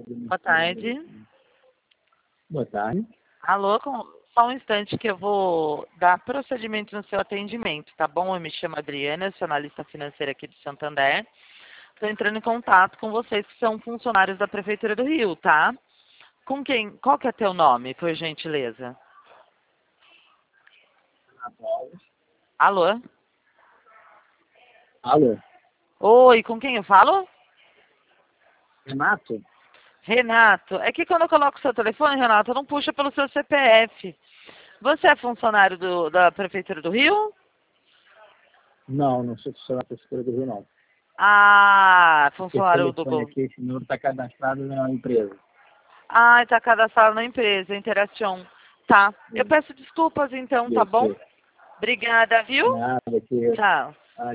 Boa tarde. Boa tarde. Alô, só um instante que eu vou dar procedimento no seu atendimento, tá bom? Eu me chamo Adriana, eu sou analista financeira aqui de Santander. Estou entrando em contato com vocês que são funcionários da Prefeitura do Rio, tá? Com quem? Qual que é teu nome, por gentileza? Alô? Alô? Oi, com quem eu falo? Renato? Renato. É que quando eu coloco o seu telefone, Renato, não puxa pelo seu CPF. Você é funcionário da Prefeitura do Rio? Não, não sou funcionário da Prefeitura do Rio, não. Ah, Esse funcionário do telefone aqui, esse número está cadastrado na empresa. Ah, está cadastrado na empresa, Interação. Tá. Eu peço desculpas então, tá bom? Isso. Obrigada, viu? Nada, que Tchau.